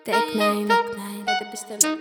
Take 9, это пистолет.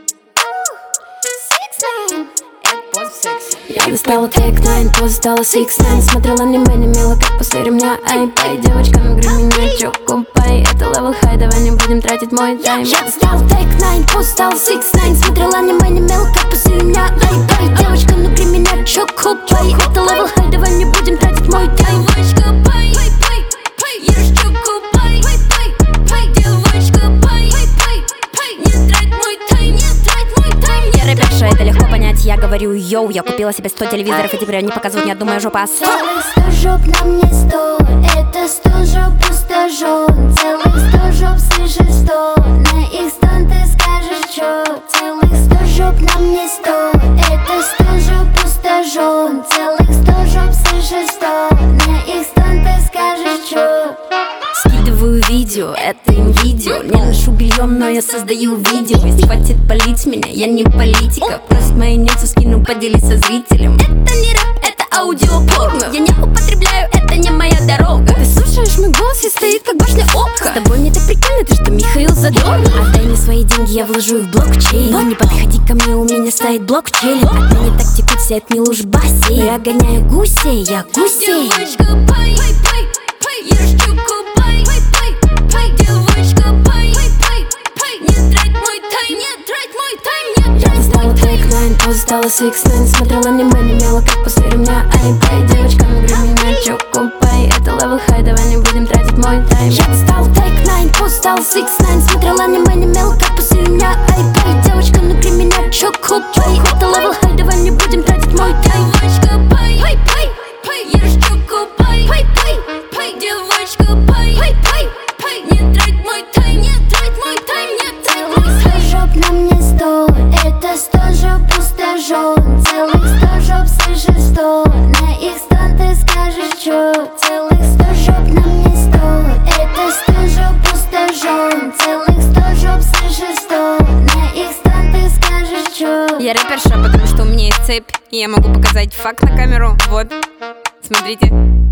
6 9, это пост секс. Я достала Take 9, поза стала 6 9. Смотрела аниме, не мило, как после ремня. Ай, пай, девочка, ну гри меня, чё, купай. Это левел хай, давай не будем тратить мой тайм. Я достала Take 9, поза стала 6 9. Смотрела аниме, не мило, как после ремня. Ай, пай, девочка, ну гри меня, чё, купай. Это левел хай, давай не будем тратить мой тайм. Девочка, пай, пай, пай, пай, ешь, чё, купай. Пай, пай, пай, девочка, пай, пай, пай, пай, не трать мой тайм, не трать мой тайм. Я рэперша, это легко понять, я говорю йоу. Я купила себе 100 телевизоров, и теперь они показывают ни одну мою жопу. Целых 100 жоп на мне 100, это 100 жоп пустожен. Целых 100 жоп, слышишь 100, на их стан ты скажешь чё. Целых 100 жоп на мне 100, это 100 жоп пустожен. Целых 100 жоп, слышишь 100, на их стан ты скажешь чё. Скидываю видео, это им видео. Не ношу белье, но я создаю видео. Если хватит палить меня, я не политика. Просто мои нету, скину, поделись со зрителем. Это не рэп, это аудиопорно. Я не употребляю, это не моя дорога. Ты слушаешь мой голос и стоит как башня ока. С тобой мне так прикольно, ты что, Михаил Задорнов? Отдай мне свои деньги, я вложу их в блокчейн. Но не подходи ко мне, у меня стоит блокчейн. От меня так текут все от луж в бассейн. Я гоняю гусей, я гусей. Девочка, пай, пай, пай, пай, ешь чуку, пай, пай, пай, пай, девочка, пай, пай, пай, пай, не трать мой тайм, не трать мой тайм, не трать. Я достала Take 9, поза стала 6 9. Смотрела аниме, не мело, как после ремня. Ай, пай, девочка, ну гри меня, чё, купай. Это левел хай, давай не будем тратить мой тайм. Я достала Take 9, поза стала 6 9. Смотрела аниме, не мело, как после ремня. Ай, пай, девочка, ну гри меня, чё, купай. Это левел хай, давай не будем тратить мой тайм. Девочка, пай, пай, пай, пай, ешь чё, купай. Пай, пай, пай, девочка, пай, пай, пай, пай, не трать мой тайм, не трать мой тайм, не трать мой тайм. 100 жоп на мне 100, это 100 жоп пустожен. Целых 100 жоп, слышишь 100, на их стан ты скажешь чё. Целых 100 жоп на мне 100, это 100 жоп пустожен. Целых 100 жоп, слышишь 100, на их стан ты скажешь чё. Я рэперша, потому что у меня есть цепь, и я могу показать факт на камеру. Вот, смотрите.